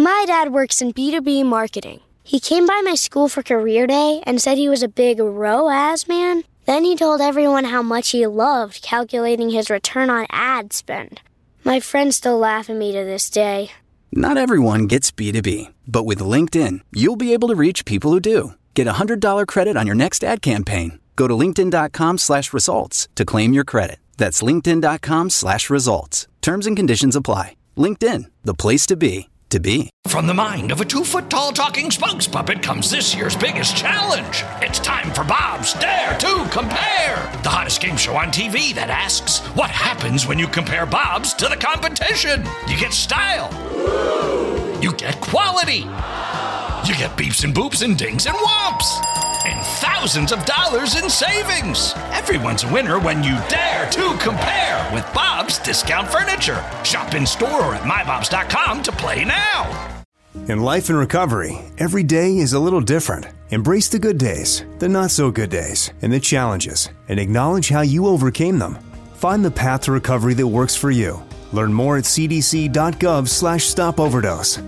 My dad works in B2B marketing. He came by my school for career day and said he was a big ROAS man. Then he told everyone how much he loved calculating his return on ad spend. My friends still laugh at me to this day. Not everyone gets B2B, but with LinkedIn, you'll be able to reach people who do. Get a $100 credit on your next ad campaign. Go to linkedin.com/results to claim your credit. That's linkedin.com/results. Terms and conditions apply. LinkedIn, the place to be. From the mind of a 2-foot-tall talking spokes puppet comes this year's biggest challenge. It's time for Bob's Dare to Compare, the hottest game show on TV that asks, what happens when you compare Bob's to the competition? You get style. You get quality. You get beeps and boops and dings and whomps. And thousands of dollars in savings. Everyone's a winner when you dare to compare with Bob's Discount Furniture. Shop in store or at mybobs.com to play now. In life and recovery, every day is a little different. Embrace the good days, the not so good days, and the challenges, and acknowledge how you overcame them. Find the path to recovery that works for you. Learn more at cdc.gov/stopoverdose.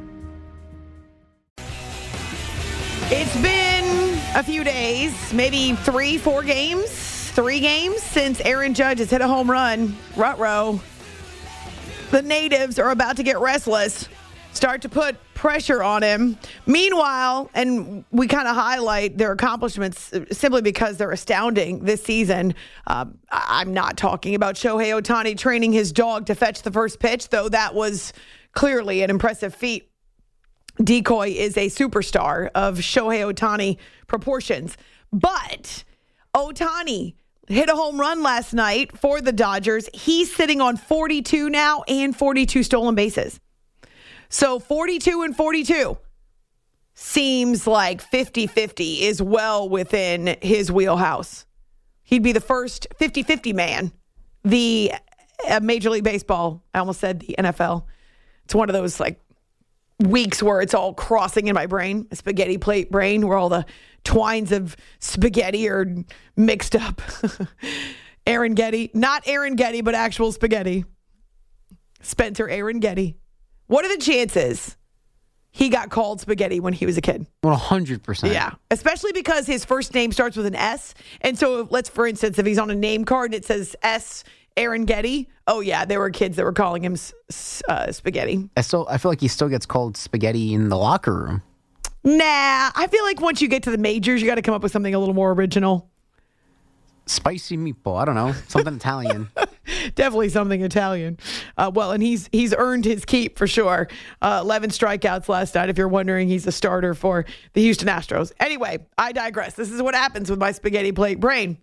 It's been a few days, maybe 3 games since Aaron Judge has hit a home run. Ruh-roh. The natives are about to get restless, start to put pressure on him. Meanwhile, and we kind of highlight their accomplishments simply because they're astounding this season. I'm not talking about Shohei Ohtani training his dog to fetch the first pitch, though that was clearly an impressive feat. Decoy is a superstar of Shohei Ohtani proportions. But Ohtani hit a home run last night for the Dodgers. He's sitting on 42 now and 42 stolen bases. So 42 and 42 seems like 50-50 is well within his wheelhouse. He'd be the first 50-50 man. The Major League Baseball, I almost said the NFL. It's one of those like weeks where it's all crossing in my brain, a spaghetti plate brain where all the twines of spaghetti are mixed up. Aaron Getty, not Aaron Getty, but actual spaghetti. Spencer Aaron Getty. What are the chances he got called spaghetti when he was a kid? 100%. Yeah, especially because his first name starts with an S. And so for instance, if he's on a name card and it says S. Aaron Getty. Oh, yeah, there were kids that were calling him spaghetti. I feel like he still gets called spaghetti in the locker room. Nah, I feel like once you get to the majors, you got to come up with something a little more original. Spicy meatball. I don't know. Something Italian. Definitely something Italian. Well, and he's earned his keep for sure. 11 strikeouts last night. If you're wondering, he's a starter for the Houston Astros. Anyway, I digress. This is what happens with my spaghetti plate brain.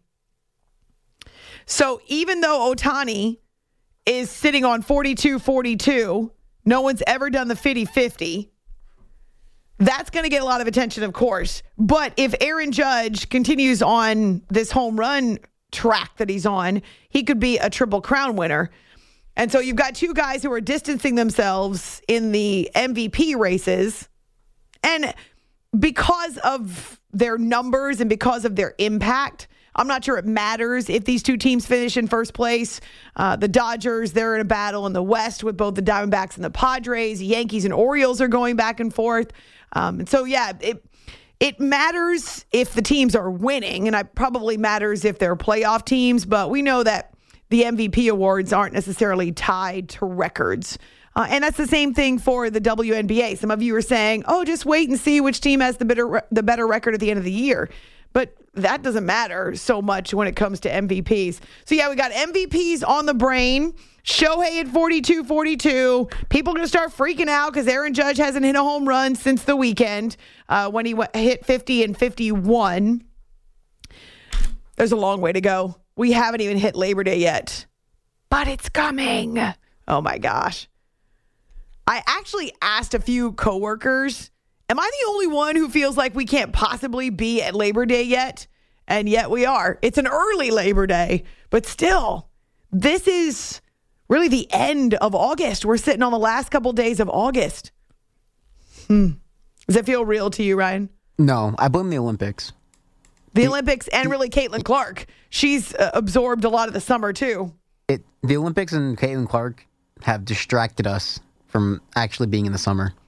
So even though Ohtani is sitting on 42-42, no one's ever done the 50-50. That's going to get a lot of attention, of course. But if Aaron Judge continues on this home run track that he's on, he could be a Triple Crown winner. And so you've got two guys who are distancing themselves in the MVP races. And because of their numbers and because of their impact, I'm not sure it matters if these two teams finish in first place. The Dodgers, they're in a battle in the West with both the Diamondbacks and the Padres. Yankees and Orioles are going back and forth. And so, yeah, it matters if the teams are winning, and it probably matters if they're playoff teams. But we know that the MVP awards aren't necessarily tied to records. And that's the same thing for the WNBA. Some of you are saying, oh, just wait and see which team has the better record at the end of the year. But that doesn't matter so much when it comes to MVPs. So, yeah, we got MVPs on the brain. Shohei at 42-42. People are going to start freaking out because Aaron Judge hasn't hit a home run since the weekend when he hit 50 and 51. There's a long way to go. We haven't even hit Labor Day yet. But it's coming. Oh, my gosh. I actually asked a few coworkers, am I the only one who feels like we can't possibly be at Labor Day yet? And yet we are. It's an early Labor Day, but still, this is really the end of August. We're sitting on the last couple days of August. Does it feel real to you, Ryan? No, I blame the Olympics. The Olympics and really Caitlin Clark. She's absorbed a lot of the summer, too. The Olympics and Caitlin Clark have distracted us from actually being in the summer.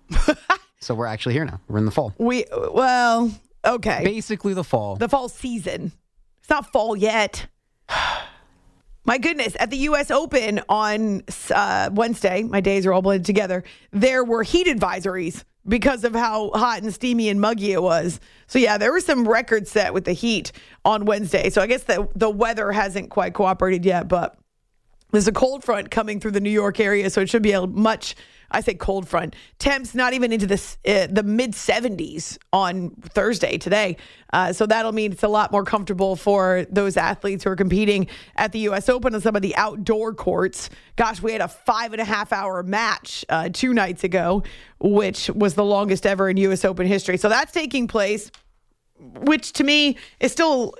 So we're actually here now. We're in the fall. Okay. Basically the fall. The fall season. It's not fall yet. My goodness, at the U.S. Open on Wednesday, my days are all blended together, there were heat advisories because of how hot and steamy and muggy it was. So, yeah, there were some records set with the heat on Wednesday. So I guess the weather hasn't quite cooperated yet, but there's a cold front coming through the New York area, so it should be I say cold front. Temps not even into the mid-70s on Thursday today. So that'll mean it's a lot more comfortable for those athletes who are competing at the U.S. Open on some of the outdoor courts. Gosh, we had a 5.5-hour match 2 nights ago, which was the longest ever in U.S. Open history. So that's taking place, which to me is still,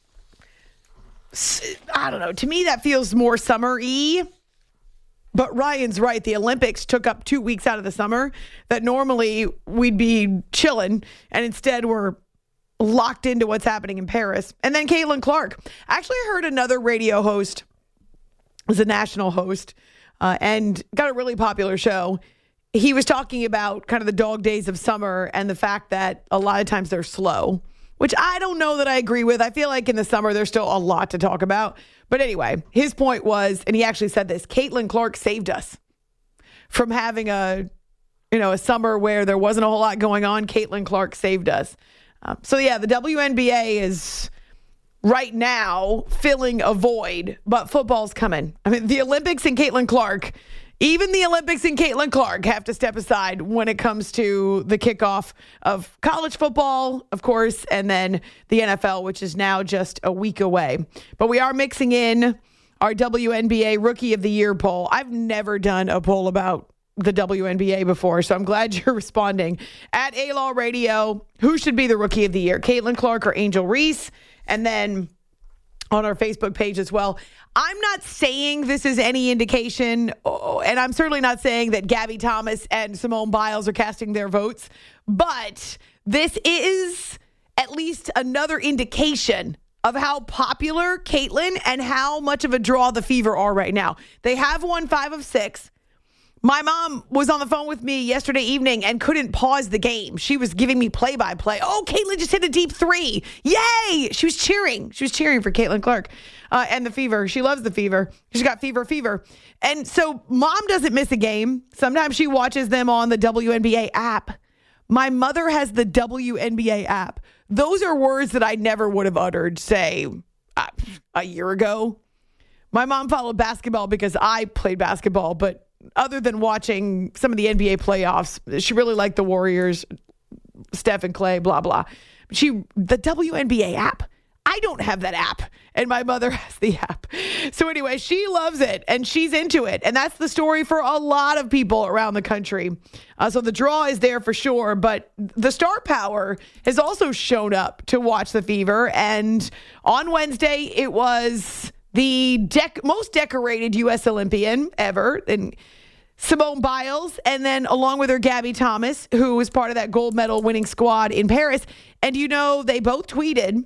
I don't know, to me that feels more summer-y. But Ryan's right. The Olympics took up 2 weeks out of the summer that normally we'd be chilling, and instead we're locked into what's happening in Paris. And then Caitlin Clark. Actually, I heard another radio host, was a national host, and got a really popular show. He was talking about kind of the dog days of summer and the fact that a lot of times they're slow, which I don't know that I agree with. I feel like in the summer, there's still a lot to talk about. But anyway, his point was, and he actually said this, Caitlin Clark saved us from having a summer where there wasn't a whole lot going on. Caitlin Clark saved us. So yeah, the WNBA is right now filling a void, but football's coming. I mean, the Olympics and Caitlin Clark, even the Olympics and Caitlin Clark have to step aside when it comes to the kickoff of college football, of course, and then the NFL, which is now just a week away. But we are mixing in our WNBA Rookie of the Year poll. I've never done a poll about the WNBA before, so I'm glad you're responding. At A-Law Radio, who should be the Rookie of the Year, Caitlin Clark or Angel Reese? And then on our Facebook page as well. I'm not saying this is any indication, and I'm certainly not saying that Gabby Thomas and Simone Biles are casting their votes, but this is at least another indication of how popular Caitlin and how much of a draw the Fever are right now. They have won 5 of 6. My mom was on the phone with me yesterday evening and couldn't pause the game. She was giving me play-by-play. Oh, Caitlin just hit a deep 3. Yay! She was cheering. She was cheering for Caitlin Clark and the Fever. She loves the Fever. She's got fever. And so mom doesn't miss a game. Sometimes she watches them on the WNBA app. My mother has the WNBA app. Those are words that I never would have uttered, say, a year ago. My mom followed basketball because I played basketball, but other than watching some of the NBA playoffs, she really liked the Warriors, Steph and Clay, blah, blah. The WNBA app, I don't have that app, and my mother has the app. So anyway, she loves it, and she's into it, and that's the story for a lot of people around the country. So the draw is there for sure, but the star power has also shown up to watch the Fever, and on Wednesday, it was the most decorated U.S. Olympian ever, and Simone Biles, and then along with her, Gabby Thomas, who was part of that gold medal winning squad in Paris. And they both tweeted,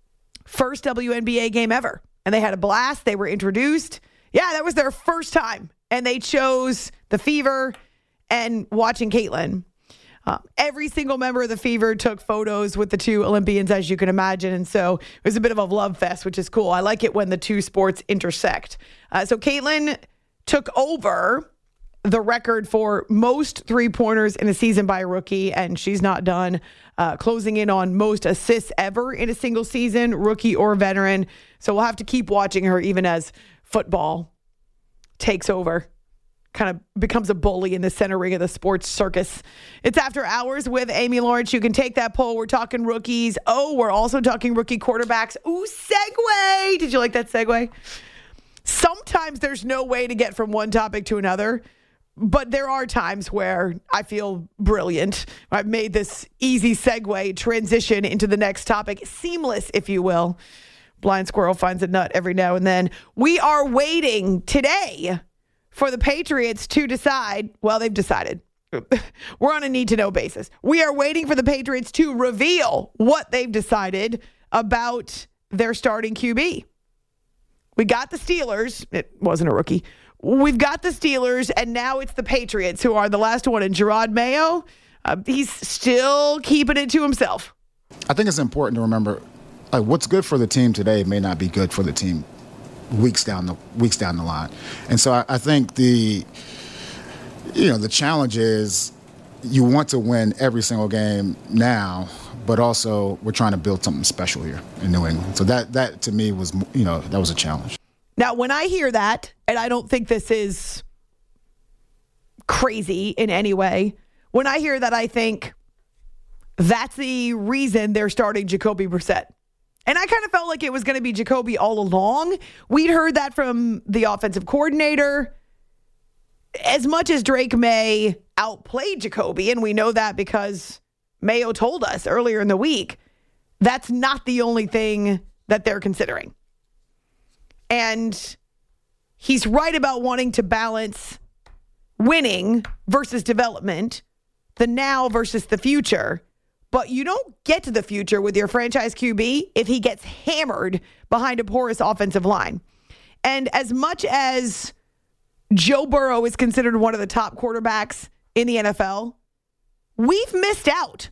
first WNBA game ever. And they had a blast. They were introduced. Yeah, that was their first time. And they chose the Fever and watching Caitlin. Every single member of the Fever took photos with the two Olympians, as you can imagine. And so it was a bit of a love fest, which is cool. I like it when the two sports intersect. So Caitlin took over the record for most three-pointers in a season by a rookie, and she's not done. Closing in on most assists ever in a single season, rookie or veteran. So we'll have to keep watching her even as football takes over, kind of becomes a bully in the center ring of the sports circus. It's After Hours with Amy Lawrence. You can take that poll. We're talking rookies. Oh, we're also talking rookie quarterbacks. Ooh, segue. Did you like that segue? Sometimes there's no way to get from one topic to another, but there are times where I feel brilliant. I've made this easy segue transition into the next topic, seamless, if you will. Blind squirrel finds a nut every now and then. We are waiting today for the Patriots to decide. Well, they've decided. We're on a need-to-know basis. We are waiting for the Patriots to reveal what they've decided about their starting QB. We got the Steelers. It wasn't a rookie. we've got the Steelers, and now it's the Patriots who are the last one. And Jerod Mayo, he's still keeping it to himself. I think it's important to remember, like, what's good for the team today may not be good for the team weeks down the line. And so I think the challenge is you want to win every single game now, but also we're trying to build something special here in New England. So that to me was, that was a challenge. Now, when I hear that, and I don't think this is crazy in any way, when I hear that, I think that's the reason they're starting Jacoby Brissett. And I kind of felt like it was going to be Jacoby all along. We'd heard that from the offensive coordinator. As much as Drake May outplayed Jacoby, and we know that because Mayo told us earlier in the week, that's not the only thing that they're considering. And he's right about wanting to balance winning versus development, the now versus the future. But you don't get to the future with your franchise QB if he gets hammered behind a porous offensive line. And as much as Joe Burrow is considered one of the top quarterbacks in the NFL, we've missed out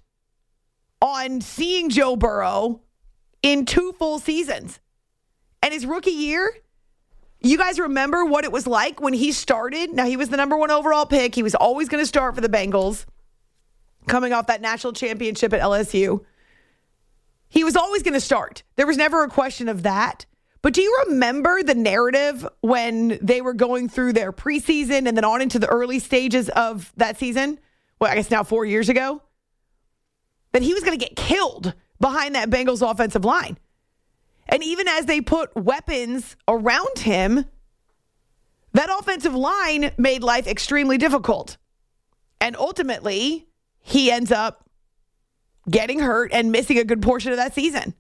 on seeing Joe Burrow in 2 full seasons. And his rookie year, you guys remember what it was like when he started? Now, he was the number 1 overall pick. He was always going to start for the Bengals, coming off that national championship at LSU. He was always going to start. There was never a question of that. But do you remember the narrative when they were going through their preseason and then on into the early stages of that season? Well, I guess now 4 years ago. That he was going to get killed behind that Bengals offensive line. And even as they put weapons around him, that offensive line made life extremely difficult. And ultimately, he ends up getting hurt and missing a good portion of that season.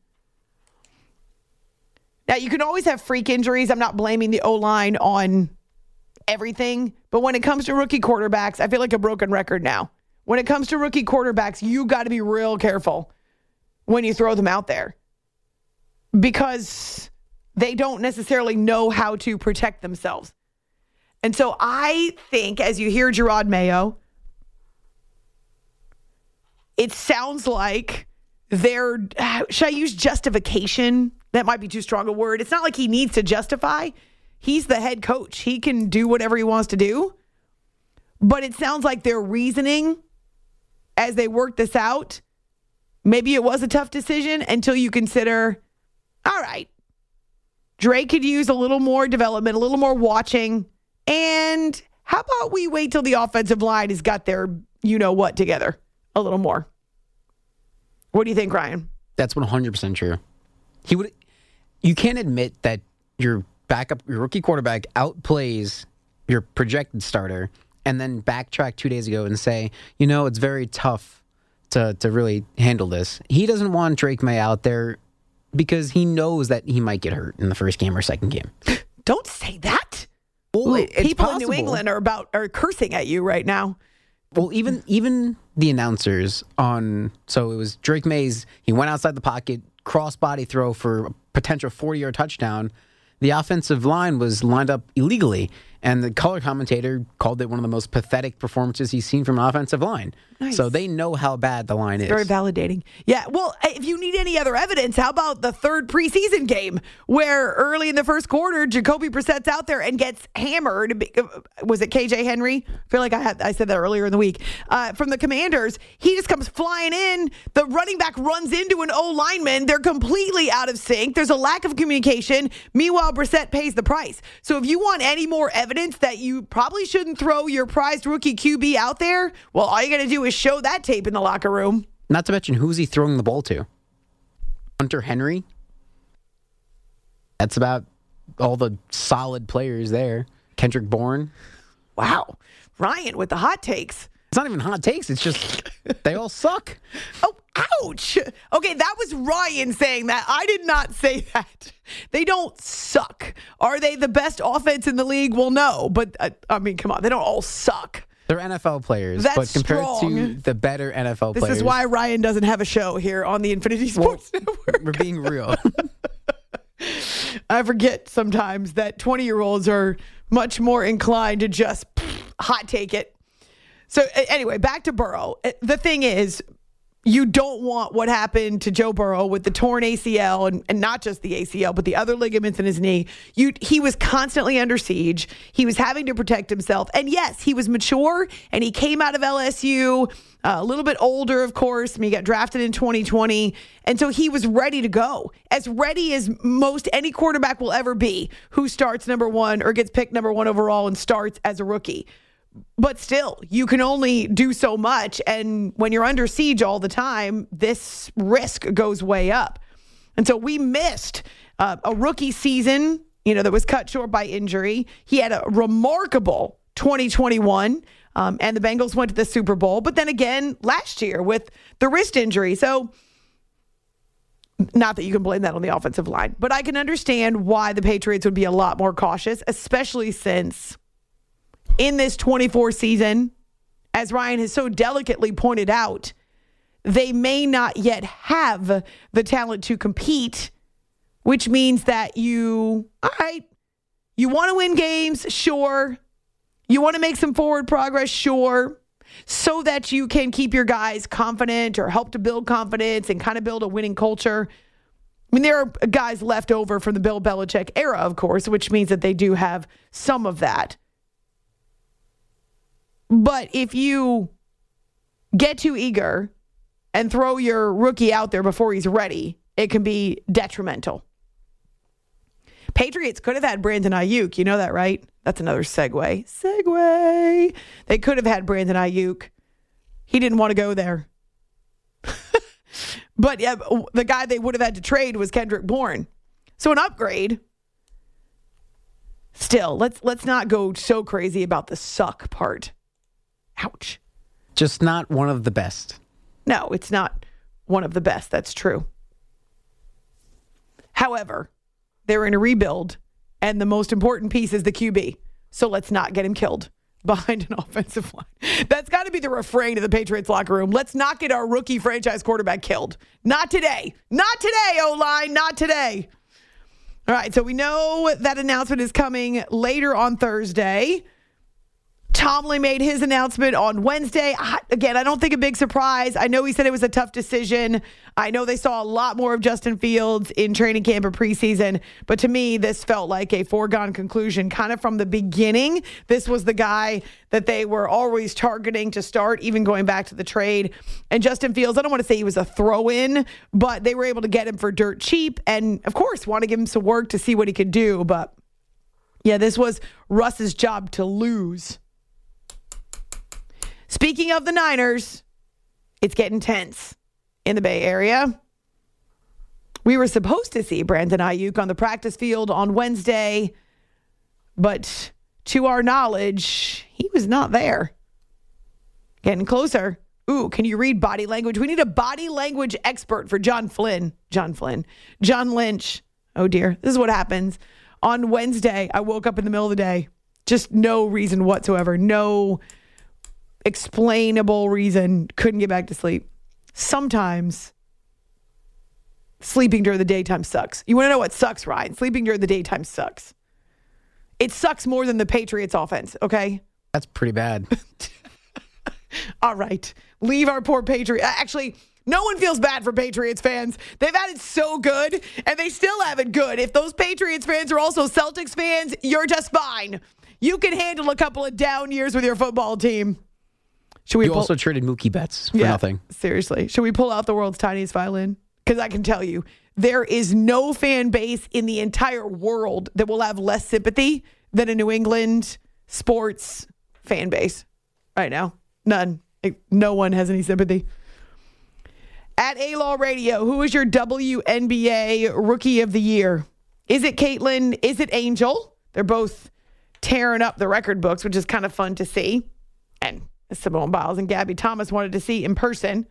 Now, you can always have freak injuries. I'm not blaming the O-line on everything. But when it comes to rookie quarterbacks, I feel like a broken record now. When it comes to rookie quarterbacks, you got to be real careful when you throw them out there, because they don't necessarily know how to protect themselves. And so I think as you hear Jerod Mayo, it sounds like should I use justification? That might be too strong a word. It's not like he needs to justify. He's the head coach. He can do whatever he wants to do. But it sounds like their reasoning as they work this out, maybe it was a tough decision until you consider, all right, Drake could use a little more development, a little more watching. And how about we wait till the offensive line has got their you-know-what together a little more? What do you think, Ryan? That's 100% true. You can't admit that your rookie quarterback outplays your projected starter and then backtrack 2 days ago and say, it's very tough to really handle this. He doesn't want Drake May out there because he knows that he might get hurt in the first game or second game. Don't say that. Well, people possible. in New England are cursing at you right now. Well, even the announcers so it was Drake Mays, he went outside the pocket, cross-body throw for a potential 40-yard touchdown. The offensive line was lined up illegally, and the color commentator called it one of the most pathetic performances he's seen from an offensive line. Nice. So they know how bad the line is. Very validating. Yeah, well, if you need any other evidence, how about the third preseason game where early in the first quarter, Jacoby Brissett's out there and gets hammered. Was it KJ Henry? I feel like I said that earlier in the week. From the Commanders, he just comes flying in. The running back runs into an O-lineman. They're completely out of sync. There's a lack of communication. Meanwhile, Brissett pays the price. So if you want any more evidence that you probably shouldn't throw your prized rookie QB out there, well, all you got to do is show that tape in the locker room. Not to mention, who's he throwing the ball to? Hunter Henry? That's about all the solid players there. Kendrick Bourne? Wow. Ryan with the hot takes. It's not even hot takes. It's just they all suck. Oh, ouch. Okay, that was Ryan saying that. I did not say that. They don't suck. Are they the best offense in the league? Well, no. But, come on. They don't all suck. They're NFL players, That's but compared strong. to the better NFL players. This is why Ryan doesn't have a show here on the Infinity Sports Network. We're being real. I forget sometimes that 20-year-olds are much more inclined to just hot take it. So anyway, back to Burrow. The thing is, you don't want what happened to Joe Burrow with the torn ACL and not just the ACL, but the other ligaments in his knee. He was constantly under siege. He was having to protect himself. And yes, he was mature and he came out of LSU a little bit older, of course. I mean, he got drafted in 2020. And so he was ready to go, as ready as most any quarterback will ever be who starts number one or gets picked number one overall and starts as a rookie. But still, you can only do so much. And when you're under siege all the time, this risk goes way up. And so we missed a rookie season, that was cut short by injury. He had a remarkable 2021, and the Bengals went to the Super Bowl. But then again, last year with the wrist injury. So not that you can blame that on the offensive line, but I can understand why the Patriots would be a lot more cautious, especially since in this 24 season, as Ryan has so delicately pointed out, they may not yet have the talent to compete, which means that you want to win games, sure. You want to make some forward progress, sure, so that you can keep your guys confident or help to build confidence and kind of build a winning culture. I mean, there are guys left over from the Bill Belichick era, of course, which means that they do have some of that. But if you get too eager and throw your rookie out there before he's ready, it can be detrimental. Patriots could have had Brandon Ayuk. You know that, right? That's another segue. They could have had Brandon Ayuk. He didn't want to go there. But yeah, the guy they would have had to trade was Kendrick Bourne. So an upgrade. Still, let's not go so crazy about the suck part. Ouch. Just not one of the best. No, it's not one of the best. That's true. However, they're in a rebuild, and the most important piece is the QB. So let's not get him killed behind an offensive line. That's got to be the refrain of the Patriots locker room. Let's not get our rookie franchise quarterback killed. Not today. Not today, O-line. Not today. All right, so we know that announcement is coming later on Thursday. Tomlin made his announcement on Wednesday. Again, I don't think a big surprise. I know he said it was a tough decision. I know they saw a lot more of Justin Fields in training camp and preseason. But to me, this felt like a foregone conclusion kind of from the beginning. This was the guy that they were always targeting to start, even going back to the trade. And Justin Fields, I don't want to say he was a throw-in, but they were able to get him for dirt cheap. And, of course, want to give him some work to see what he could do. But, yeah, this was Russ's job to lose. Speaking of the Niners, it's getting tense in the Bay Area. We were supposed to see Brandon Ayuk on the practice field on Wednesday, but to our knowledge, he was not there. Getting closer. Ooh, can you read body language? We need a body language expert for John Lynch. Oh, dear. This is what happens. On Wednesday, I woke up in the middle of the day. Just no reason whatsoever. No explainable reason. Couldn't get back to sleep. Sometimes sleeping during the daytime sucks. You want to know what sucks, Ryan? Sleeping during the daytime sucks. It sucks more than the Patriots offense, okay? That's pretty bad. All right. Leave our poor Patriots. Actually, no one feels bad for Patriots fans. They've had it so good, and they still have it good. If those Patriots fans are also Celtics fans, you're just fine. You can handle a couple of down years with your football team. You also traded Mookie Betts for nothing. Seriously. Should we pull out the world's tiniest violin? Because I can tell you, there is no fan base in the entire world that will have less sympathy than a New England sports fan base right now. None. No one has any sympathy. At A-Law Radio, who is your WNBA Rookie of the Year? Is it Caitlin? Is it Angel? They're both tearing up the record books, which is kind of fun to see. And Simone Biles and Gabby Thomas wanted to see in person.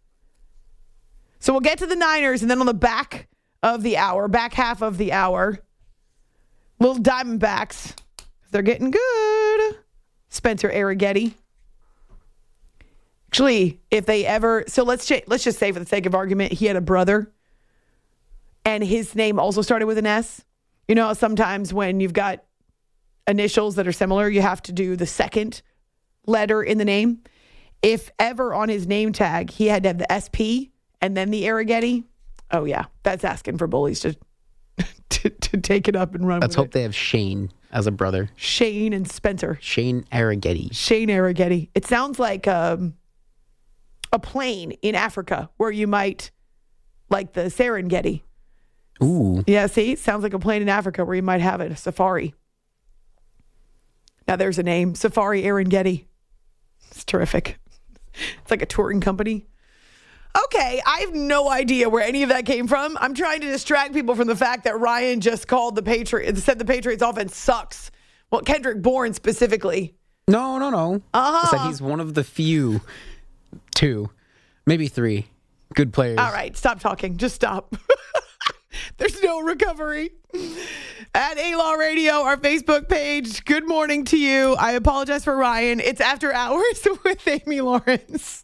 So we'll get to the Niners, and then on the back half of the hour, little Diamondbacks. They're getting good. Spencer Arrighetti. Actually, if they ever... So let's just say, for the sake of argument, he had a brother, and his name also started with an S. You know, sometimes when you've got initials that are similar, you have to do the second letter in the name. If ever on his name tag he had to have the SP and then the Arrighetti, oh yeah, that's asking for bullies to take it up and run. Let's hope they have Shane as a brother. Shane and Spencer. Shane Arrighetti. Shane Arrighetti. It sounds like a plane in Africa where you might, like the Serengeti. Ooh. Yeah, see? Sounds like a plane in Africa where you might have it, a safari. Now there's a name, Safari Arrighetti. It's terrific. It's like a touring company. Okay, I have no idea where any of that came from. I'm trying to distract people from the fact that Ryan just called the Patriots, said the Patriots offense sucks. Well, Kendrick Bourne specifically. No. It's like Uh-huh. he's one of the few, 2, maybe 3 good players. All right, stop talking. Just stop. There's no recovery. At A-Law Radio, our Facebook page, good morning to you. I apologize for Ryan. It's After Hours with Amy Lawrence.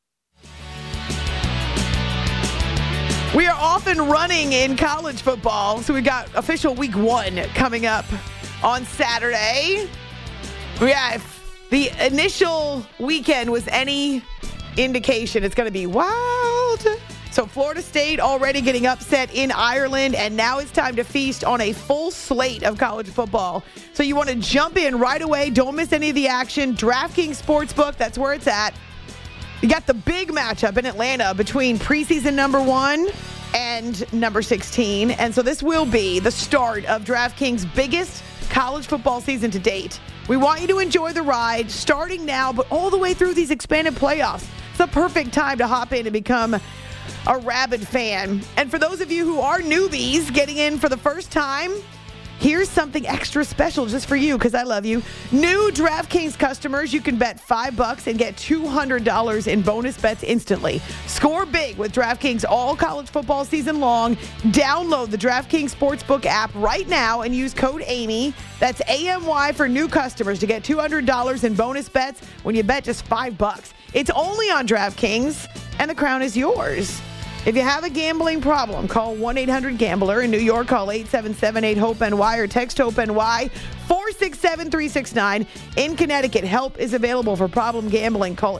We are off and running in college football, so we got official week 1 coming up on Saturday. Yeah, if the initial weekend was any indication, it's going to be wild. So Florida State already getting upset in Ireland, and now it's time to feast on a full slate of college football. So you want to jump in right away. Don't miss any of the action. DraftKings Sportsbook, that's where it's at. You got the big matchup in Atlanta between preseason number 1 and number 16. And so this will be the start of DraftKings' biggest college football season to date. We want you to enjoy the ride starting now, but all the way through these expanded playoffs. It's the perfect time to hop in and become a rabid fan. And for those of you who are newbies getting in for the first time, here's something extra special just for you because I love you. New DraftKings customers, you can bet $5 and get $200 in bonus bets instantly. Score big with DraftKings all college football season long. Download the DraftKings Sportsbook app right now and use code AMY. That's AMY for new customers to get $200 in bonus bets when you bet just $5. It's only on DraftKings, and the crown is yours. If you have a gambling problem, call 1-800-GAMBLER. In New York, call 877-8-HOPE-NY or text HOPE-NY 467-369. In Connecticut, help is available for problem gambling. Call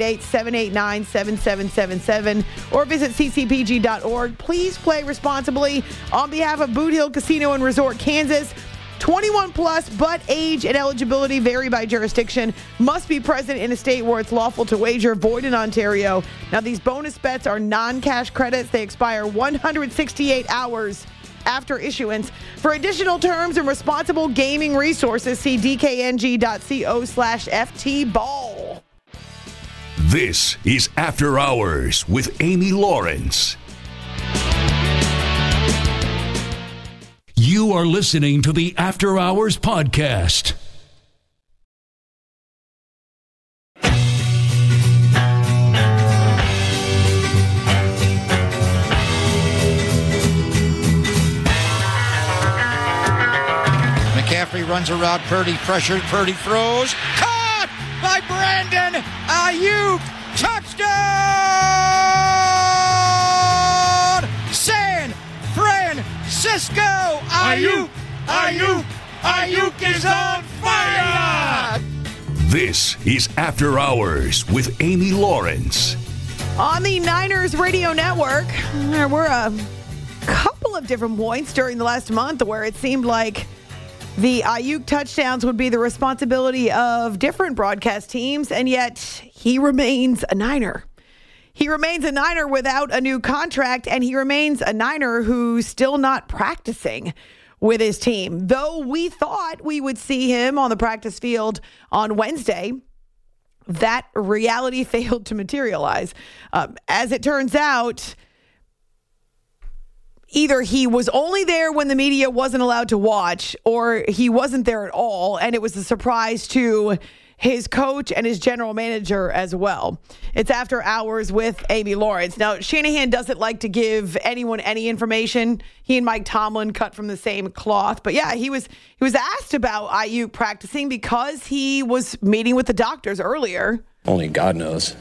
888-789-7777 or visit ccpg.org. Please play responsibly. On behalf of Boot Hill Casino and Resort, Kansas, 21 plus, but age and eligibility vary by jurisdiction. Must be present in a state where it's lawful to wager. Void in Ontario. Now, these bonus bets are non-cash credits. They expire 168 hours after issuance. For additional terms and responsible gaming resources, see dkng.co/ftball. This is After Hours with Amy Lawrence. You are listening to the After Hours podcast. McCaffrey runs around Purdy, pressured, Purdy throws. Caught by Brandon Ayuk. Touchdown! San Francisco! Ayuk is on fire! This is After Hours with Amy Lawrence. On the Niners Radio Network, there were a couple of different points during the last month where it seemed like the Ayuk touchdowns would be the responsibility of different broadcast teams, and yet he remains a Niner. He remains a Niner without a new contract, and he remains a Niner who's still not practicing with his team. Though we thought we would see him on the practice field on Wednesday, that reality failed to materialize. As it turns out, either he was only there when the media wasn't allowed to watch, or he wasn't there at all, and it was a surprise to his coach and his general manager as well. It's After Hours with Amy Lawrence. Now, Shanahan doesn't like to give anyone any information. He and Mike Tomlin cut from the same cloth. But yeah, he was asked about Ayuk practicing because he was meeting with the doctors earlier. Only God knows.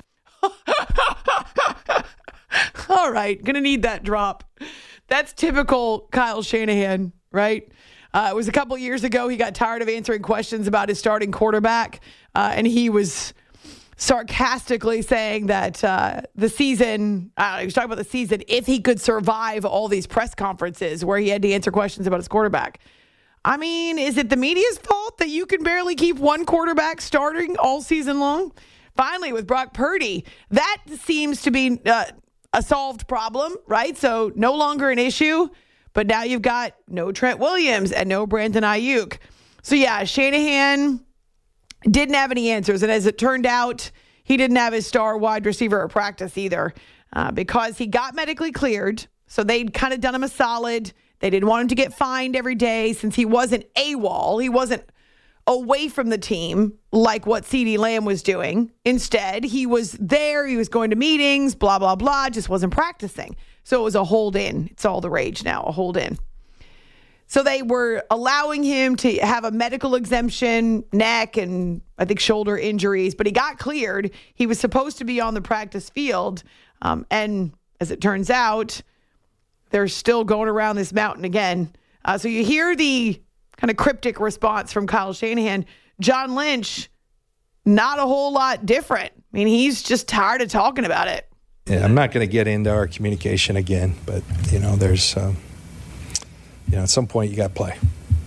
All right, gonna need that drop. That's typical Kyle Shanahan, right? It was a couple years ago. He got tired of answering questions about his starting quarterback, and he was sarcastically saying that the season, he was talking about the season, if he could survive all these press conferences where he had to answer questions about his quarterback. I mean, is it the media's fault that you can barely keep one quarterback starting all season long? Finally, with Brock Purdy, that seems to be a solved problem, right? So no longer an issue, but now you've got no Trent Williams and no Brandon Ayuk. So yeah, Shanahan didn't have any answers. And as it turned out, he didn't have his star wide receiver at practice either because he got medically cleared. So they'd kind of done him a solid. They didn't want him to get fined every day since he wasn't AWOL. He wasn't away from the team like what CeeDee Lamb was doing. Instead, he was there. He was going to meetings, blah, blah, blah, just wasn't practicing. So it was a hold in. It's all the rage now, a hold in. So they were allowing him to have a medical exemption, neck and I think shoulder injuries, but he got cleared. He was supposed to be on the practice field. And as it turns out, they're still going around this mountain again. So you hear the kind of cryptic response from Kyle Shanahan. John Lynch, not a whole lot different. I mean, he's just tired of talking about it. Yeah, I'm not going to get into our communication again, but, there's, at some point you got to play.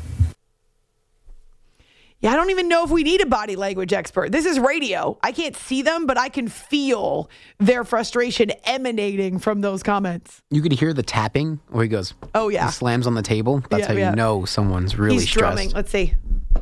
Yeah, I don't even know if we need a body language expert. This is radio. I can't see them, but I can feel their frustration emanating from those comments. You could hear the tapping where he goes, oh, yeah. He slams on the table. That's how you know someone's really He's stressed. Drumming. Let's see.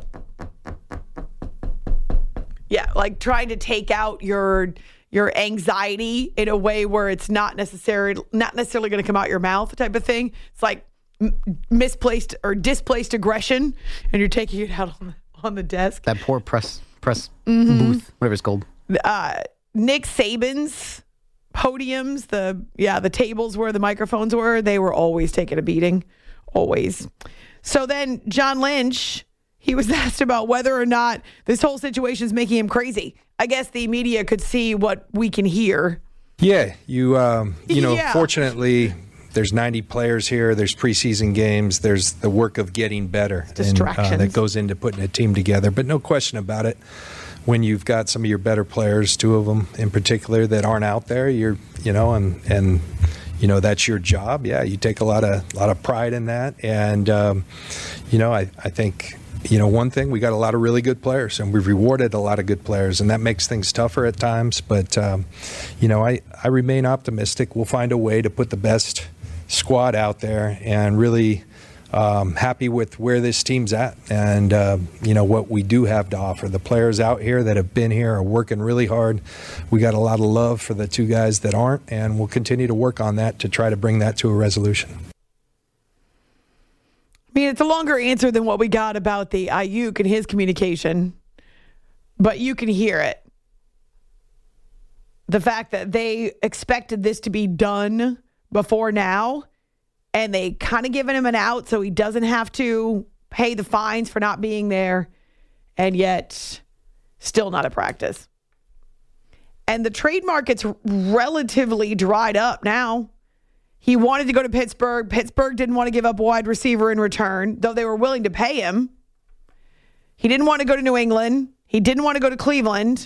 Yeah, like trying to take out your anxiety in a way where it's not necessarily going to come out your mouth type of thing. It's like misplaced or displaced aggression, and you're taking it out on the desk. That poor press booth, whatever it's called. Nick Saban's podiums, the tables where the microphones were, they were always taking a beating. Always. So then John Lynch, he was asked about whether or not this whole situation is making him crazy. I guess the media could see what we can hear. Yeah, fortunately, there's 90 players here. There's preseason games. There's the work of getting better. Distractions. That goes into putting a team together. But no question about it, when you've got some of your better players, two of them in particular, that aren't out there, and that's your job. Yeah, you take a lot of pride in that. And, I think, one thing, we got a lot of really good players, and we've rewarded a lot of good players, and that makes things tougher at times. But, I remain optimistic. We'll find a way to put the best squad out there, and really happy with where this team's at and, what we do have to offer. The players out here that have been here are working really hard. We got a lot of love for the two guys that aren't, and we'll continue to work on that to try to bring that to a resolution. I mean, it's a longer answer than what we got about the Ayuk and his communication, but you can hear it. The fact that they expected this to be done before now, and they kind of given him an out so he doesn't have to pay the fines for not being there, and yet still not at practice. And the trade market's relatively dried up now. He wanted to go to Pittsburgh. Pittsburgh didn't want to give up a wide receiver in return, though they were willing to pay him. He didn't want to go to New England. He didn't want to go to Cleveland.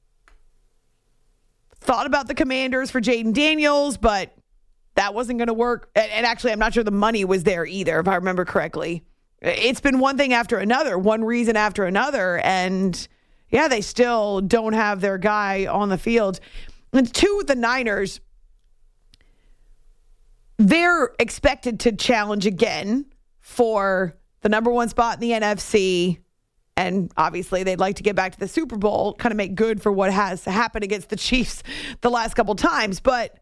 Thought about the Commanders for Jaden Daniels, but that wasn't going to work. And actually, I'm not sure the money was there either, if I remember correctly. It's been one thing after another, one reason after another. And yeah, they still don't have their guy on the field. And two, the Niners, they're expected to challenge again for the number one spot in the NFC. And obviously, they'd like to get back to the Super Bowl, kind of make good for what has happened against the Chiefs the last couple times. But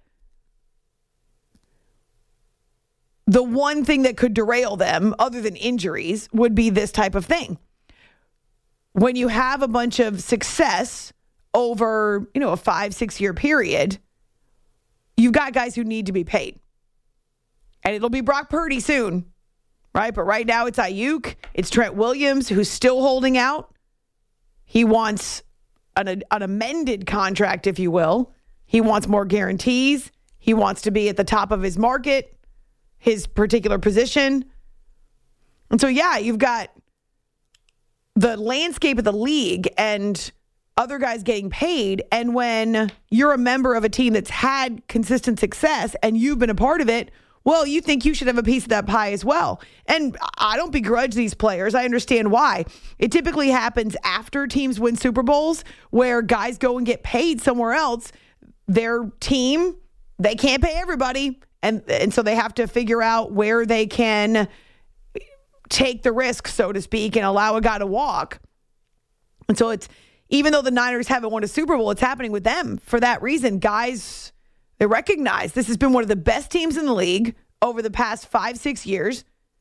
the one thing that could derail them, other than injuries, would be this type of thing. When you have a bunch of success over, a 5-6 year period, you've got guys who need to be paid. And it'll be Brock Purdy soon, right? But right now it's Ayuk. It's Trent Williams, who's still holding out. He wants an amended contract, if you will. He wants more guarantees. He wants to be at the top of his market, his particular position. And so, yeah, you've got the landscape of the league and other guys getting paid. And when you're a member of a team that's had consistent success and you've been a part of it, well, you think you should have a piece of that pie as well. And I don't begrudge these players. I understand why. It typically happens after teams win Super Bowls where guys go and get paid somewhere else. Their team, they can't pay everybody. And so they have to figure out where they can take the risk, so to speak, and allow a guy to walk. And so it's, even though the Niners haven't won a Super Bowl, it's happening with them for that reason. Guys, they recognize this has been one of the best teams in the league over the past 5-6 years.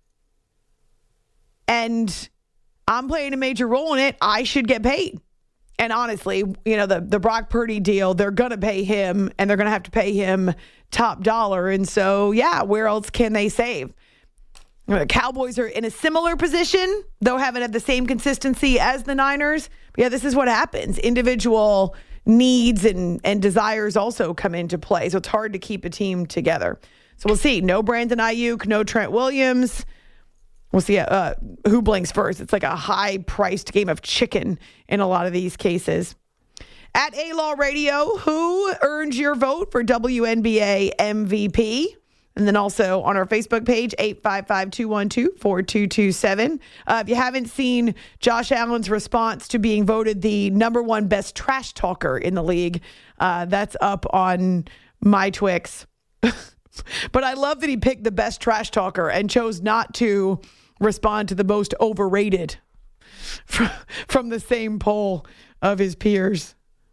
And I'm playing a major role in it. I should get paid. And honestly, you know, the Brock Purdy deal, they're going to pay him, and they're going to have to pay him top dollar. And so, yeah, where else can they save? The Cowboys are in a similar position, though haven't had the same consistency as the Niners. But yeah, this is what happens. Individual needs and desires also come into play. So it's hard to keep a team together. So we'll see. No Brandon Ayuk, no Trent Williams. We'll see who blinks first. It's like a high-priced game of chicken in a lot of these cases. At A-Law Radio, who earned your vote for WNBA MVP? And then also on our Facebook page, 855-212-4227. If you haven't seen Josh Allen's response to being voted the #1 best trash talker in the league, that's up on my Twix. But I love that he picked the best trash talker and chose not to respond to the most overrated from the same poll of his peers.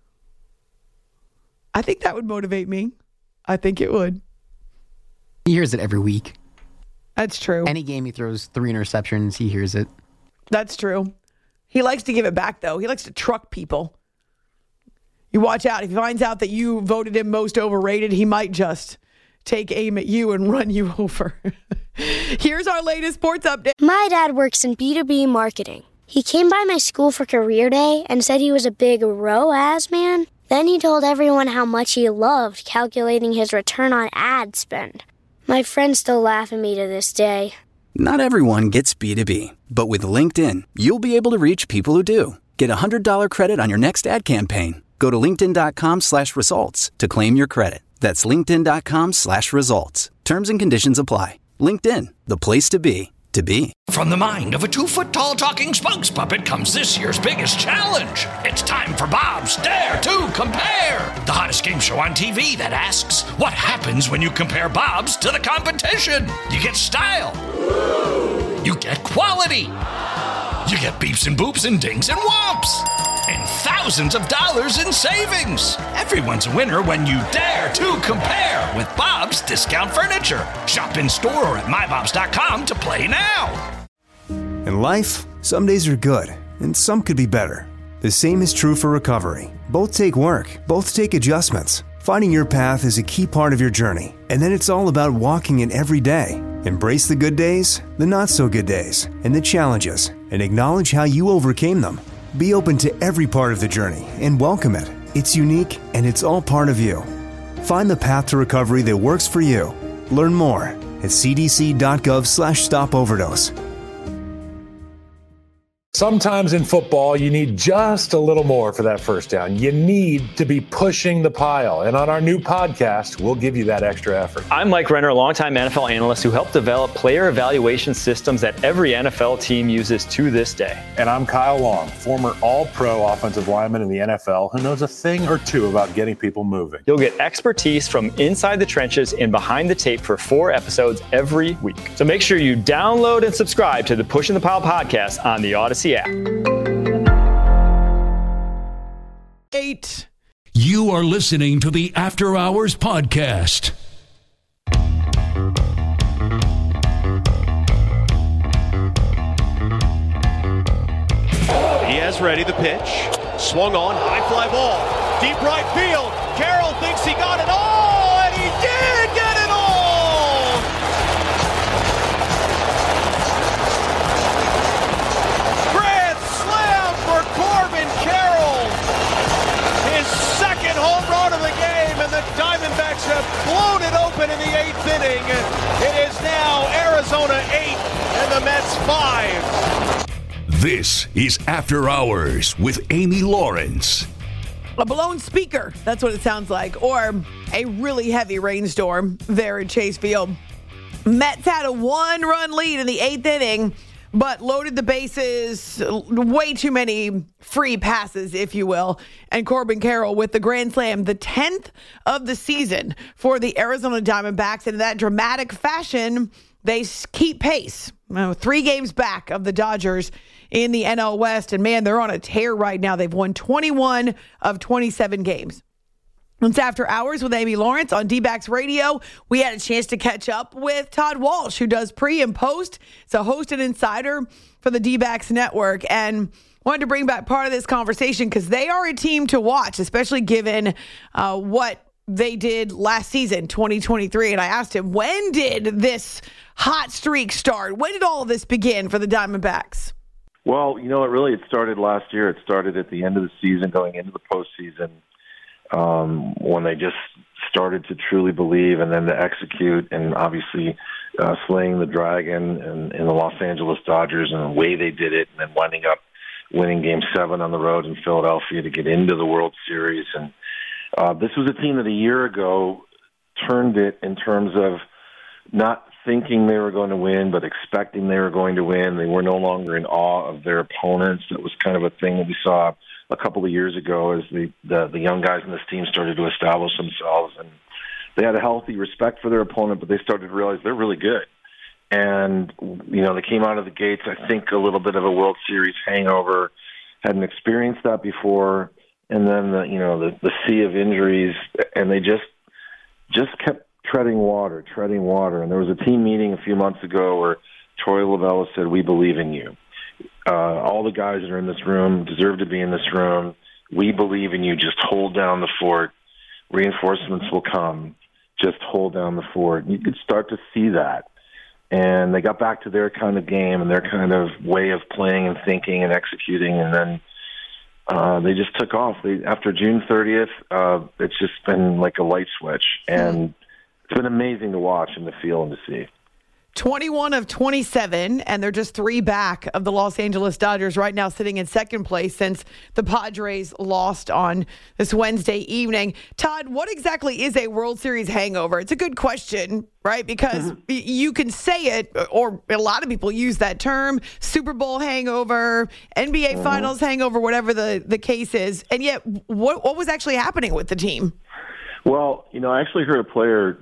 I think that would motivate me. I think it would. He hears it every week. That's true. Any game he throws 3 interceptions, he hears it. That's true. He likes to give it back, though. He likes to truck people. You watch out. If he finds out that you voted him most overrated, he might just take aim at you and run you over. Here's our latest sports update. My dad works in B2B marketing. He came by my school for career day and said he was a big ROAS man. Then he told everyone how much he loved calculating his return on ad spend. My friends still laugh at me to this day. Not everyone gets B2B, but with LinkedIn, you'll be able to reach people who do. Get a $100 credit on your next ad campaign. Go to linkedin.com/results to claim your credit. That's linkedin.com/results. Terms and conditions apply. LinkedIn, the place to be, to be. From the mind of a 2-foot-tall talking spokes puppet comes this year's biggest challenge. It's time for Bob's Dare to Compare, the hottest game show on TV that asks, what happens when you compare Bob's to the competition? You get style. You get quality. You get beeps and boops and dings and whomps. And thousands of dollars in savings. Everyone's a winner when you dare to compare with Bob's Discount Furniture. Shop in store or at mybobs.com to play now. In life, some days are good, and some could be better. The same is true for recovery. Both take work, both take adjustments. Finding your path is a key part of your journey, and then it's all about walking it every day. Embrace the good days, the not-so-good days, and the challenges, and acknowledge how you overcame them. Be open to every part of the journey and welcome it. It's unique and it's all part of you. Find the path to recovery that works for you. Learn more at cdc.gov/stopoverdose. Sometimes in football, you need just a little more for that first down. You need to be pushing the pile. And on our new podcast, we'll give you that extra effort. I'm Mike Renner, a longtime NFL analyst who helped develop player evaluation systems that every NFL team uses to this day. And I'm Kyle Long, former all-pro offensive lineman in the NFL who knows a thing or two about getting people moving. You'll get expertise from inside the trenches and behind the tape for 4 episodes every week. So make sure you download and subscribe to the Pushing the Pile podcast on the Odyssey app. 8. You are listening to the After Hours Podcast. He has ready the pitch. Swung on, high fly ball. Deep right field. Carroll thinks he got it all, and he did get it all! Corbin Carroll, his second home run of the game, and the Diamondbacks have blown it open in the 8th inning. It is now Arizona 8 and the Mets 5. This is After Hours with Amy Lawrence. A blown speaker, that's what it sounds like, or a really heavy rainstorm there at Chase Field. Mets had a 1-run lead in the 8th inning, but loaded the bases, way too many free passes, if you will. And Corbin Carroll with the grand slam, the 10th of the season for the Arizona Diamondbacks. And in that dramatic fashion, they keep pace. 3 games back of the Dodgers in the NL West. And man, they're on a tear right now. They've won 21 of 27 games. It's After Hours with Amy Lawrence on D-Backs Radio. We had a chance to catch up with Todd Walsh, who does pre and post. It's a host and insider for the D-Backs Network. And wanted to bring back part of this conversation because they are a team to watch, especially given what they did last season, 2023. And I asked him, when did this hot streak start? When did all of this begin for the Diamondbacks? Well, it started last year. It started at the end of the season, going into the postseason. When they just started to truly believe and then to execute, and obviously slaying the Dragon and the Los Angeles Dodgers and the way they did it, and then winding up winning Game 7 on the road in Philadelphia to get into the World Series. And this was a team that a year ago turned it in terms of not thinking they were going to win, but expecting they were going to win. They were no longer in awe of their opponents. That was kind of a thing that we saw a couple of years ago as the young guys in this team started to establish themselves, and they had a healthy respect for their opponent, but they started to realize they're really good. And, they came out of the gates, I think, a little bit of a World Series hangover, hadn't experienced that before, and then the sea of injuries, and they just kept treading water. And there was a team meeting a few months ago where Troy Lavella said, "We believe in you. All the guys that are in this room deserve to be in this room. We believe in you. Just hold down the fort. Reinforcements will come. Just hold down the fort." You could start to see that. And they got back to their kind of game and their kind of way of playing and thinking and executing, and then they just took off. After June 30th, it's just been like a light switch. And it's been amazing to watch and to feel and to see. 21 of 27, and they're just 3 back of the Los Angeles Dodgers right now, sitting in second place since the Padres lost on this Wednesday evening. Todd, what exactly is a World Series hangover? It's a good question, right? Because you can say it, or a lot of people use that term, Super Bowl hangover, NBA Finals hangover, whatever the case is. And yet, what was actually happening with the team? Well, I actually heard a player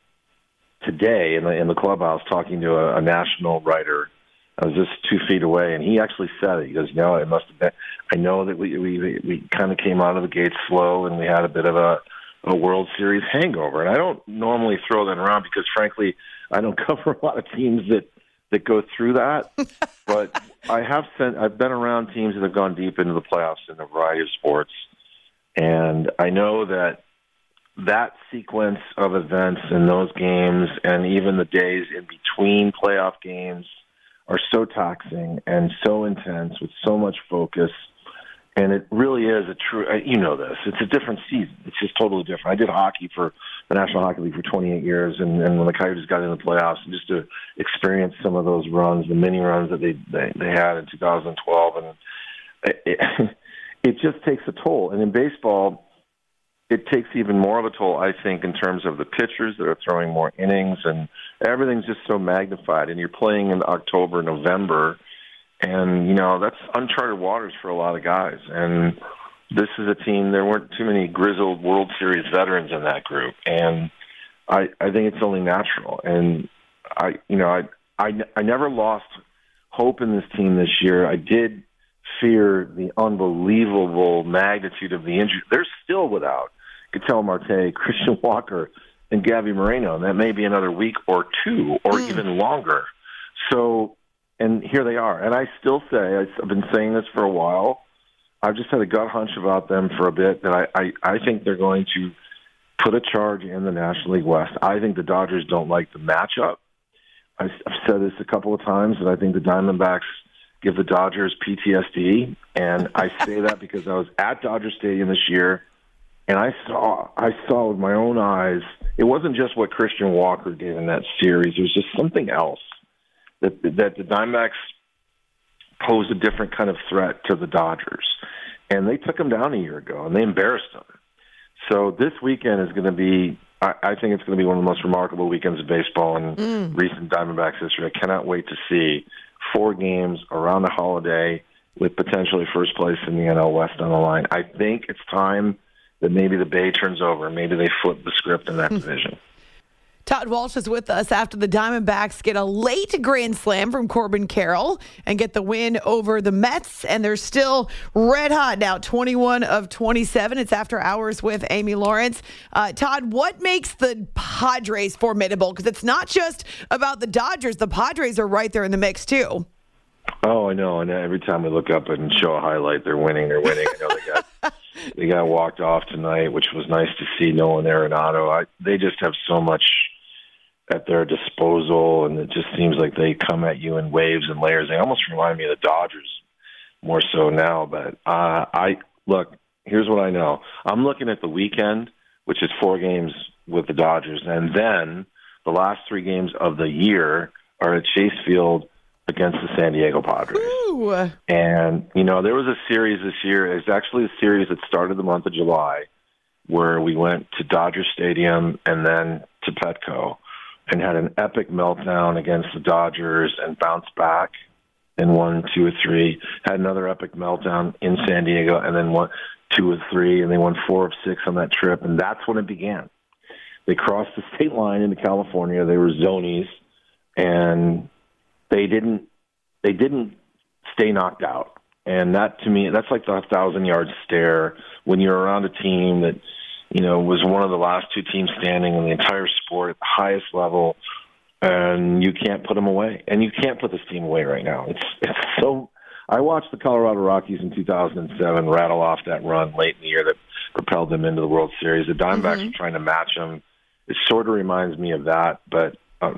today in the clubhouse talking to a national writer. I was just 2 feet away, and he actually said it. He goes, it must have been. I know that we kind of came out of the gates slow, and we had a bit of a World Series hangover. And I don't normally throw that around because, frankly, I don't cover a lot of teams that go through that. But I've been around teams that have gone deep into the playoffs in a variety of sports, and I know that sequence of events in those games and even the days in between playoff games are so taxing and so intense with so much focus. And it really is a true, this, it's a different season. It's just totally different. I did hockey for the National Hockey League for 28 years. And when the Coyotes got into the playoffs, and just to experience some of those runs, the mini runs that they had in 2012. And it just takes a toll. And in baseball, it takes even more of a toll, I think, in terms of the pitchers that are throwing more innings, and everything's just so magnified. And you're playing in October, November, and, that's uncharted waters for a lot of guys. And this is a team, there weren't too many grizzled World Series veterans in that group. And I think it's only natural. And I never lost hope in this team this year. I did fear the unbelievable magnitude of the injury. They're still without Ketel Marte, Christian Walker, and Gabby Moreno, and that may be another week or 2 or even longer. So, and here they are. And I still say, I've been saying this for a while, I've just had a gut hunch about them for a bit, that I think they're going to put a charge in the National League West. I think the Dodgers don't like the matchup. I've said this a couple of times, that I think the Diamondbacks give the Dodgers PTSD, and I say that because I was at Dodger Stadium this year, and I saw with my own eyes, it wasn't just what Christian Walker did in that series. It was just something else that the Diamondbacks pose a different kind of threat to the Dodgers. And they took them down a year ago, and they embarrassed them. So this weekend is going to be, I think it's going to be one of the most remarkable weekends of baseball in recent Diamondbacks history. I cannot wait to see 4 games around the holiday with potentially first place in the NL West on the line. I think it's time that maybe the Bay turns over. Maybe they flip the script in that division. Todd Walsh is with us after the Diamondbacks get a late grand slam from Corbin Carroll and get the win over the Mets. And they're still red hot now, 21 of 27. It's After Hours with Amy Lawrence. Todd, what makes the Padres formidable? Because it's not just about the Dodgers. The Padres are right there in the mix, too. Oh, I know. And every time we look up and show a highlight, they're winning. I know they got walked off tonight, which was nice to see. Nolan Arenado. They just have so much at their disposal, and it just seems like they come at you in waves and layers. They almost remind me of the Dodgers more so now. But look, here's what I know. I'm looking at the weekend, which is 4 games with the Dodgers, and then the last 3 games of the year are at Chase Field against the San Diego Padres. Ooh. And, there was a series this year. It's actually a series that started the month of July where we went to Dodger Stadium and then to Petco and had an epic meltdown against the Dodgers and bounced back and won 2 of 3. Had another epic meltdown in San Diego and then won 2 of 3, and they won 4 of 6 on that trip. And that's when it began. They crossed the state line into California. They were zonies, and they didn't stay knocked out. And that, to me, that's like the 1,000-yard stare when you're around a team that, was one of the last 2 teams standing in the entire sport at the highest level, and you can't put them away. And you can't put this team away right now. It's so. I watched the Colorado Rockies in 2007 rattle off that run late in the year that propelled them into the World Series. The Diamondbacks were trying to match them. It sort of reminds me of that, but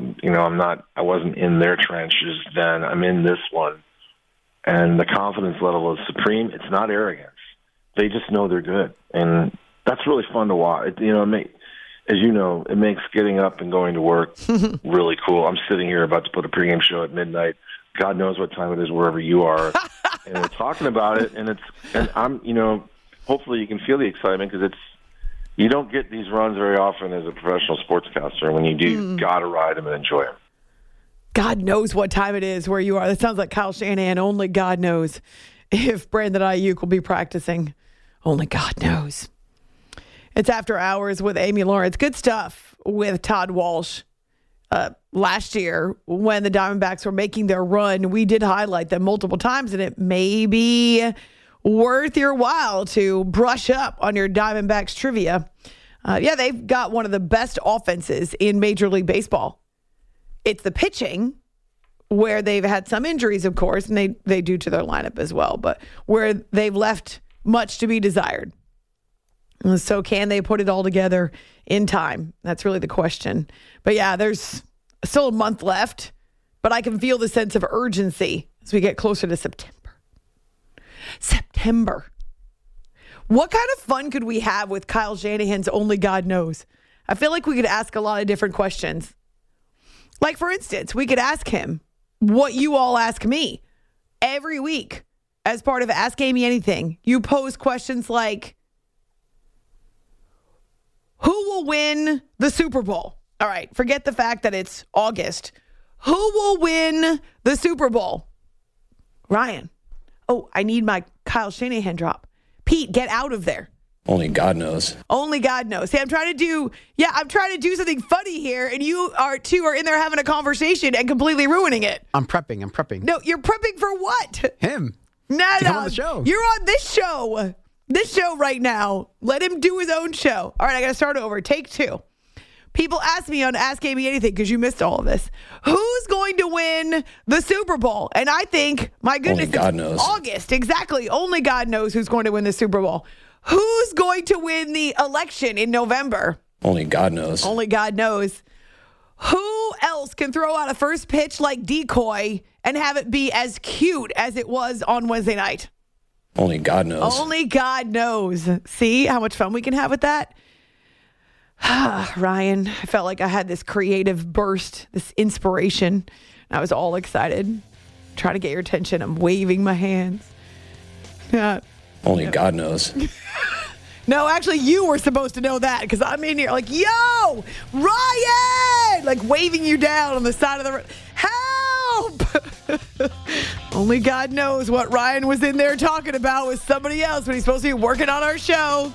I wasn't in their trenches then. I'm in this one. And the confidence level is supreme. It's not arrogance. They just know they're good. And that's really fun to watch. As you know, it makes getting up and going to work really cool. I'm sitting here about to put a pregame show at midnight. God knows what time it is wherever you are. And we're talking about it. And I'm, hopefully you can feel the excitement because you don't get these runs very often as a professional sportscaster. When you do, you got to ride them and enjoy them. God knows what time it is where you are. That sounds like Kyle Shanahan. Only God knows if Brandon Ayuk will be practicing. Only God knows. It's After Hours with Amy Lawrence. Good stuff with Todd Walsh. Last year, when the Diamondbacks were making their run, we did highlight them multiple times, and it may be worth your while to brush up on your Diamondbacks trivia. They've got one of the best offenses in Major League Baseball. It's the pitching, where they've had some injuries, of course, and they do to their lineup as well, but where they've left much to be desired. So can they put it all together in time? That's really the question. But yeah, there's still a month left, but I can feel the sense of urgency as we get closer to September. What kind of fun could we have with Kyle Shanahan's Only God Knows? I feel like we could ask a lot of different questions. Like, for instance, we could ask him what you all ask me every week as part of Ask Amy Anything. You pose questions like, who will win the Super Bowl? All right, forget the fact that it's August. Who will win the Super Bowl? Ryan. Oh, I need my Kyle Shanahan drop. Pete, get out of there. Only God knows. Only God knows. See, I'm trying to do something funny here, and you are in there having a conversation and completely ruining it. I'm prepping. No, you're prepping for what? Him. No. Come on the show. You're on this show. This show right now. Let him do his own show. All right, I got to start over. Take 2. People ask me on Ask Amy Anything, because you missed all of this. Who's going to win the Super Bowl? And I think, my goodness, only God knows. August. Exactly. Only God knows who's going to win the Super Bowl. Who's going to win the election in November? Only God knows. Only God knows. Who else can throw out a first pitch like decoy and have it be as cute as it was on Wednesday night? Only God knows. Only God knows. See how much fun we can have with that? Ryan, I felt like I had this creative burst, this inspiration. I was all excited. try to get your attention. I'm waving my hands. Yeah. Only God knows. No, actually, you were supposed to know that because I'm in here like, yo, Ryan! Like waving you down on the side of the road. Help! Only God knows what Ryan was in there talking about with somebody else when he's supposed to be working on our show.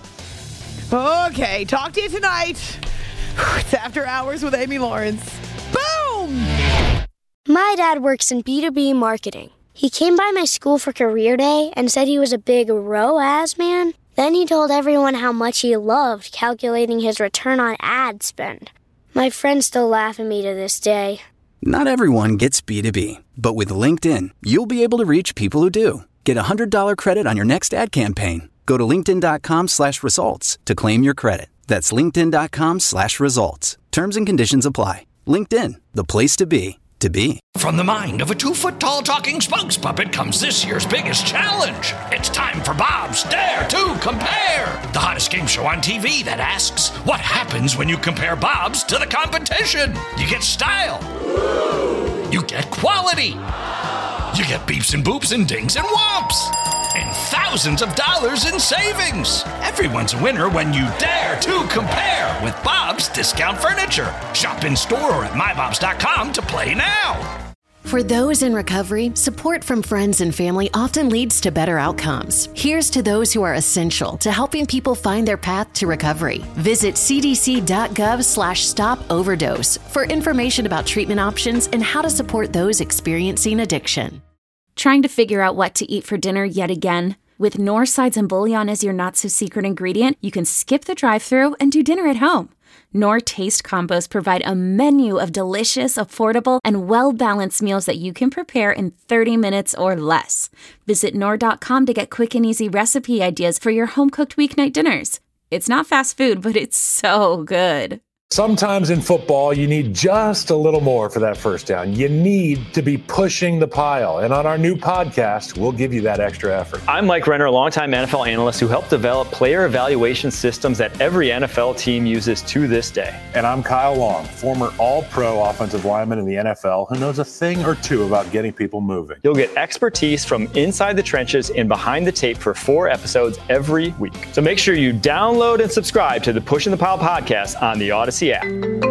Okay, talk to you tonight. It's After Hours with Amy Lawrence. Boom! My dad works in B2B marketing. He came by my school for career day and said he was a big ROAS man. Then he told everyone how much he loved calculating his return on ad spend. My friends still laugh at me to this day. Not everyone gets B2B, but with LinkedIn, you'll be able to reach people who do. Get a $100 credit on your next ad campaign. Go to linkedin.com/results to claim your credit. That's linkedin.com/results. Terms and conditions apply. LinkedIn, the place to be. From the mind of a 2-foot-tall talking spokes puppet comes this year's biggest challenge. It's time for Bob's Dare to Compare, the hottest game show on TV that asks, what happens when you compare Bob's to the competition? You get style. You get quality. You get beeps and boops and dings and whomps. And thousands of dollars in savings. Everyone's a winner when you dare to compare with Bob's Discount Furniture. Shop in store or at mybobs.com to play now. For those in recovery, support from friends and family often leads to better outcomes. Here's to those who are essential to helping people find their path to recovery. Visit cdc.gov/stop-overdose for information about treatment options and how to support those experiencing addiction. Trying to figure out what to eat for dinner yet again? With Knorr sides and bouillon as your not-so-secret ingredient, you can skip the drive-thru and do dinner at home. Knorr Taste Combos provide a menu of delicious, affordable, and well-balanced meals that you can prepare in 30 minutes or less. Visit Knorr.com to get quick and easy recipe ideas for your home-cooked weeknight dinners. It's not fast food, but it's so good. Sometimes in football, you need just a little more for that first down. You need to be pushing the pile. And on our new podcast, we'll give you that extra effort. I'm Mike Renner, a longtime NFL analyst who helped develop player evaluation systems that every NFL team uses to this day. And I'm Kyle Long, former all-pro offensive lineman in the NFL who knows a thing or two about getting people moving. You'll get expertise from inside the trenches and behind the tape for 4 episodes every week. So make sure you download and subscribe to the Pushing the Pile podcast on the Odyssey app.